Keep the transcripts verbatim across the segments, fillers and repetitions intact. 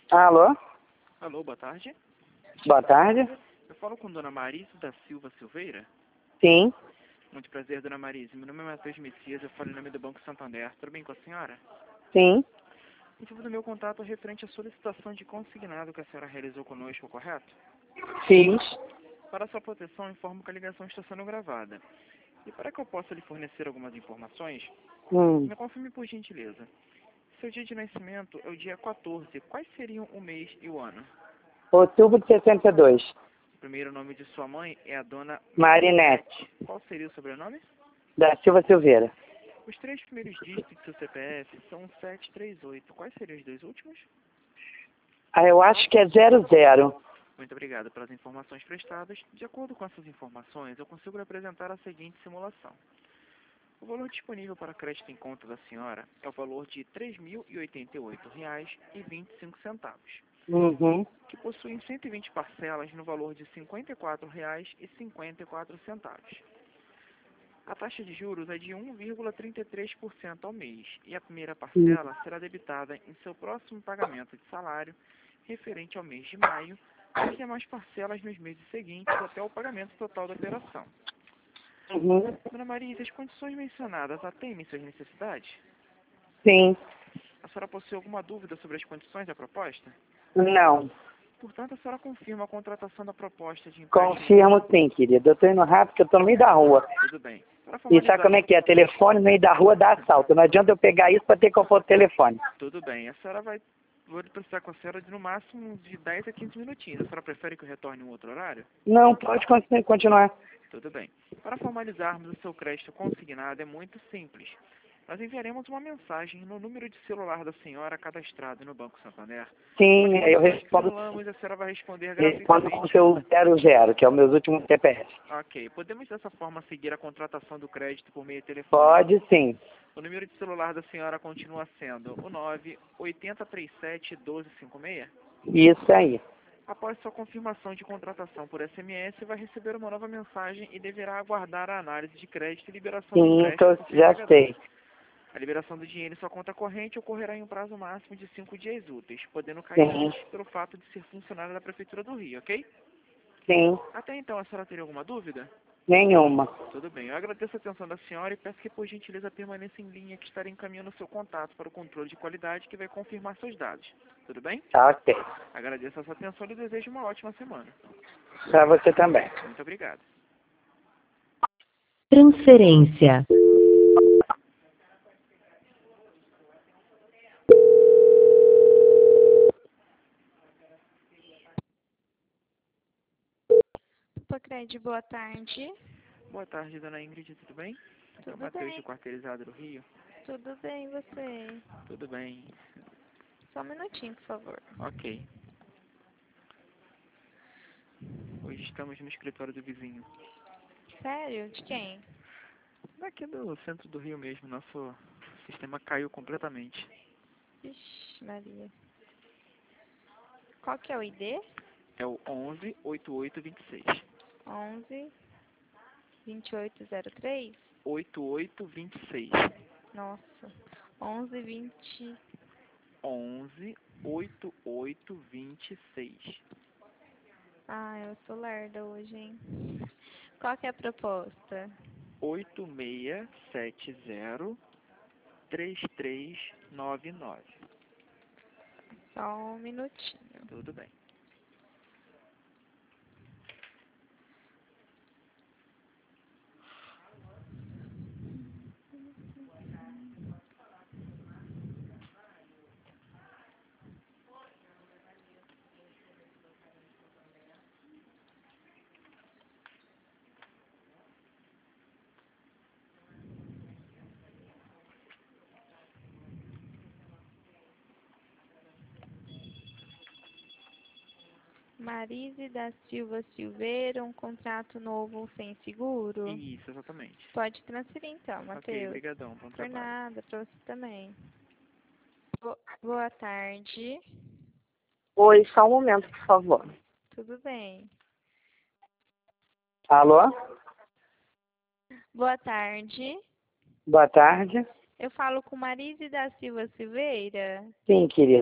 Alô? Alô, boa tarde. Boa tarde. Eu falo com Dona Marise da Silva Silveira. Sim. Muito prazer, Dona Marise. Meu nome é Matheus Messias, eu falo em nome do Banco Santander. Tudo bem com a senhora? Sim. O motivo do meu contato é referente à solicitação de consignado que a senhora realizou conosco, correto? Fiz. Para sua proteção, informo que a ligação está sendo gravada. E para que eu possa lhe fornecer algumas informações, Hum. me confirme por gentileza. Seu dia de nascimento é o dia quatorze. Quais seriam o mês e o ano? Outubro de sessenta e dois. O primeiro nome de sua mãe é a Dona Marinete. Qual seria o sobrenome? Da Silva Silveira. Os três primeiros dígitos do seu C P F são sete três oito. Quais seriam os dois últimos? Ah, eu acho que é zero zero. Muito obrigado pelas informações prestadas. De acordo com essas informações, eu consigo lhe apresentar a seguinte simulação. O valor disponível para crédito em conta da senhora é o valor de três mil e oitenta e oito reais e vinte e cinco centavos, Uhum. que possuem cento e vinte parcelas no valor de cinquenta e quatro reais e cinquenta e quatro centavos. A taxa de juros é de um vírgula trinta e três por cento ao mês e a primeira parcela será debitada em seu próximo pagamento de salário referente ao mês de maio e as demais parcelas nos meses seguintes até o pagamento total da operação. Uhum. Dona Maria, as condições mencionadas atendem suas necessidades? Sim. A senhora possui alguma dúvida sobre as condições da proposta? Não. Portanto, a senhora confirma a contratação da proposta de empréstimo? Confirmo sim, querido. Eu tô indo rápido porque eu tô no meio da rua. Tudo bem. Para E formalizar... sabe como é que é? Telefone no meio da rua dá assalto. Não adianta eu pegar isso para ter que pôr o telefone. Tudo bem. A senhora vai... Vou precisar com a senhora de no máximo de dez a quinze minutinhos. A senhora prefere que eu retorne em um outro horário? Não, pode continu- continuar. Tudo bem. Para formalizarmos o seu crédito consignado é muito simples. Nós enviaremos uma mensagem no número de celular da senhora cadastrado no Banco Santander. Sim, eu Nós respondo, simulamos e a senhora vai responder respondo com o gratuitamente. seu zero zero, que é o meu último C P F. Ok. Podemos dessa forma seguir a contratação do crédito por meio telefônico? Pode sim. O número de celular da senhora continua sendo o nove oito zero três sete um dois cinco seis? Isso aí. Após sua confirmação de contratação por S M S, vai receber uma nova mensagem e deverá aguardar a análise de crédito e liberação do Sim, empréstimo tô, por seu já empregador. sei. A liberação do dinheiro em sua conta corrente ocorrerá em um prazo máximo de cinco dias úteis, podendo cair Sim. antes pelo fato de ser funcionário da Prefeitura do Rio, ok? Sim. Até então, a senhora teria alguma dúvida? Nenhuma. Tudo bem. Eu agradeço a atenção da senhora e peço que, por gentileza, permaneça em linha que estarei encaminhando o seu contato para o controle de qualidade que vai confirmar seus dados. Tudo bem? Tá ok. Agradeço a sua atenção e desejo uma ótima semana. Pra você também. Muito obrigado. Transferência. Pocred, boa tarde. Boa tarde, dona Ingrid, tudo bem? É o Tudo Matheus bem. do Quarteirizado do Rio. Tudo bem, você? Tudo bem. Só um minutinho, por favor. Ok. Hoje estamos no escritório do vizinho. Sério? De quem? Daqui do centro do Rio mesmo, nosso sistema caiu completamente. Ixi, Maria. Qual que é o I D? É o onze oito oito vinte e seis. onze, vinte e oito zero três? oito oito vinte e seis. Nossa. onze, vinte... onze oito oito vinte e seis. Ah, eu sou lerda hoje, hein? Qual que é a proposta? oito seis sete zero três três nove nove. Só um minutinho. Tudo bem. Marise da Silva Silveira, um contrato novo sem seguro? Isso, exatamente. Pode transferir então, Ok, Matheus. obrigadão. Bom Por trabalho. nada, pra você também. Bo- Boa tarde. Oi, só um momento, por favor. Tudo bem. Alô? Boa tarde. Boa tarde. Eu falo com Marise da Silva Silveira. Sim, querida.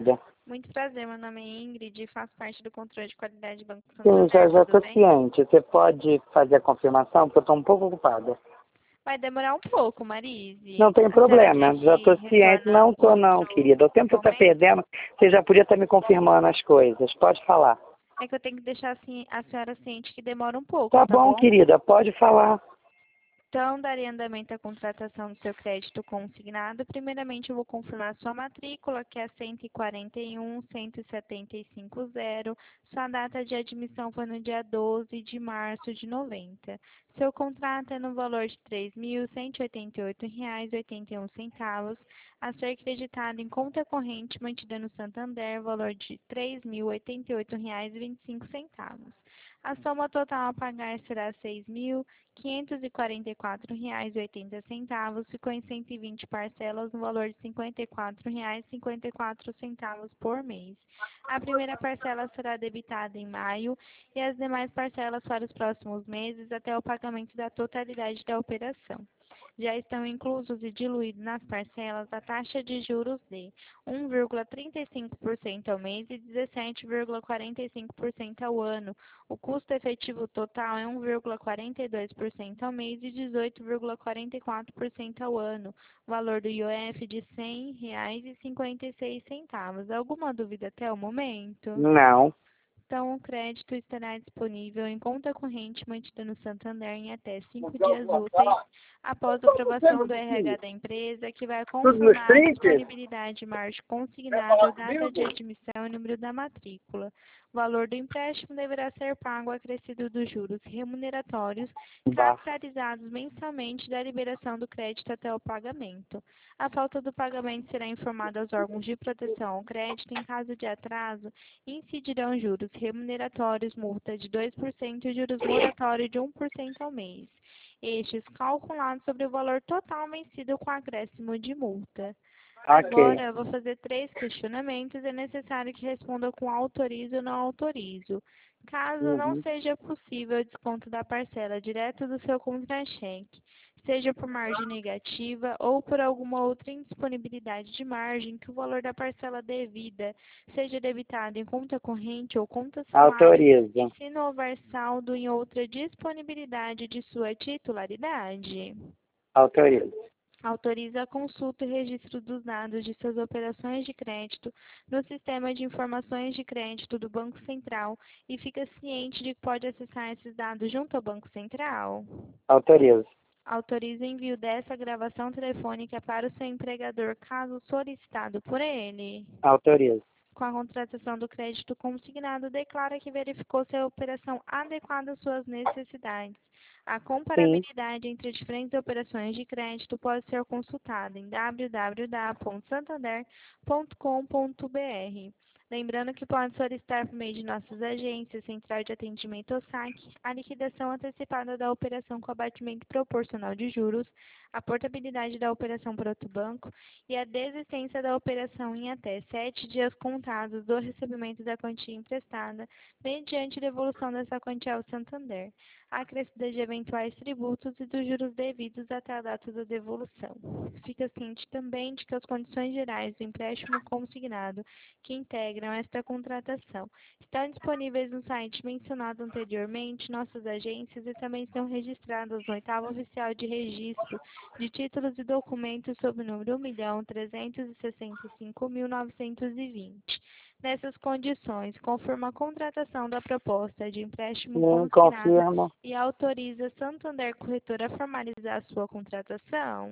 Muito prazer, meu nome é Ingrid e faço parte do controle de qualidade do Banco Sim, Santander, já já tudo estou bem? ciente. Você pode fazer a confirmação, porque eu estou um pouco ocupada. Vai demorar um pouco, Marise. Não tem A senhora problema, quer já que estou ciente. retorna Não estou não, outro querida. O tempo está momento? perdendo. Você já podia estar me confirmando as coisas. Pode falar. É que eu tenho que deixar assim, a senhora ciente que demora um pouco, Tá tá bom, bom? querida. Pode falar. Então, daria andamento à contratação do seu crédito consignado. Primeiramente, eu vou confirmar sua matrícula, que é cento e quarenta e um, cento e setenta e cinco zero. Sua data de admissão foi no dia doze de março de noventa. Seu contrato é no valor de três mil cento e oitenta e oito reais e oitenta e um centavos, a ser creditado em conta corrente mantida no Santander, valor de três mil oitenta e oito reais e vinte e cinco centavos. A soma total a pagar será seis mil quinhentos e quarenta e quatro reais e oitenta centavos, ficou em cento e vinte parcelas no valor de cinquenta e quatro reais e cinquenta e quatro centavos por mês. A primeira parcela será debitada em maio e as demais parcelas para os próximos meses até o pagamento da totalidade da operação. Já estão inclusos e diluídos nas parcelas a taxa de juros de um vírgula trinta e cinco por cento ao mês e dezessete vírgula quarenta e cinco por cento ao ano. O custo efetivo total é um vírgula quarenta e dois por cento ao mês e dezoito vírgula quarenta e quatro por cento ao ano. Valor do I O F de cem reais e cinquenta e seis centavos. Alguma dúvida até o momento? Não. Então, o crédito estará disponível em conta corrente mantida no Santander em até cinco dias úteis após a aprovação do R H da empresa, que vai confirmar a disponibilidade de margem consignado, data de admissão e número da matrícula. O valor do empréstimo deverá ser pago acrescido dos juros remuneratórios capitalizados mensalmente da liberação do crédito até o pagamento. A falta do pagamento será informada aos órgãos de proteção ao crédito. Em caso de atraso, incidirão juros remuneratórios, multa de dois por cento e juros moratórios de um por cento ao mês. Estes calculados sobre o valor total vencido com acréscimo de multa. Ok. Agora, eu vou fazer três questionamentos. É necessário que responda com autorizo ou não autorizo. Caso não Uhum. seja possível o desconto da parcela direto do seu contra-cheque, seja por margem negativa ou por alguma outra indisponibilidade de margem, que o valor da parcela devida seja debitado em conta corrente ou conta salário, Autorizo. e se não houver saldo em outra disponibilidade de sua titularidade. Autorizo. Autoriza a consulta e registro dos dados de suas operações de crédito no Sistema de Informações de Crédito do Banco Central e fica ciente de que pode acessar esses dados junto ao Banco Central. Autorizo. Autoriza o envio dessa gravação telefônica para o seu empregador, caso solicitado por ele. Autorizo. Com a contratação do crédito consignado, declara que verificou se a operação adequada às suas necessidades. A comparabilidade entre diferentes operações de crédito pode ser consultada em w w w ponto santander ponto com ponto b r. Lembrando que pode solicitar por meio de nossas agências, Central de Atendimento ou S A C, a liquidação antecipada da operação com abatimento proporcional de juros, a portabilidade da operação para outro banco e a desistência da operação em até sete dias contados do recebimento da quantia emprestada, mediante devolução dessa quantia ao Santander, a acrescida de eventuais tributos e dos juros devidos até a data da devolução. Fica ciente também de que as condições gerais do empréstimo consignado que integram esta contratação estão disponíveis no site mencionado anteriormente. Nossas agências e também estão registradas no oitavo oficial de registro de títulos e documentos sob o número um milhão trezentos e sessenta e cinco mil novecentos e vinte. Nessas condições, confirma a contratação da proposta de empréstimo Sim, consignado confirmo. e autoriza Santander Corretora a formalizar a sua contratação.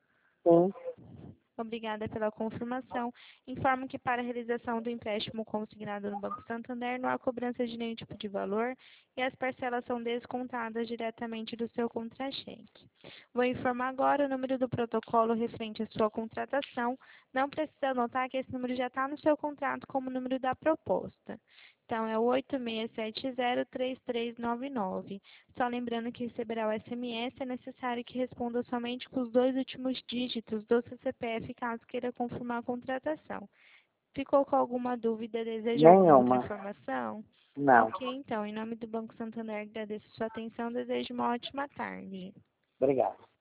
Sim. Obrigada pela confirmação. Informo que para a realização do empréstimo consignado no Banco Santander não há cobrança de nenhum tipo de valor e as parcelas são descontadas diretamente do seu contra-cheque. Vou informar agora o número do protocolo referente à sua contratação. Não precisa anotar que esse número já está no seu contrato como número da proposta. Então, é o oito seis sete zero três três nove nove. Só lembrando que receberá o S M S, é necessário que responda somente com os dois últimos dígitos do seu C P F, caso queira confirmar a contratação. Ficou com alguma dúvida? Deseja alguma outra Nenhuma. informação? Não. Ok, então, em nome do Banco Santander, agradeço sua atenção, desejo uma ótima tarde. Obrigado.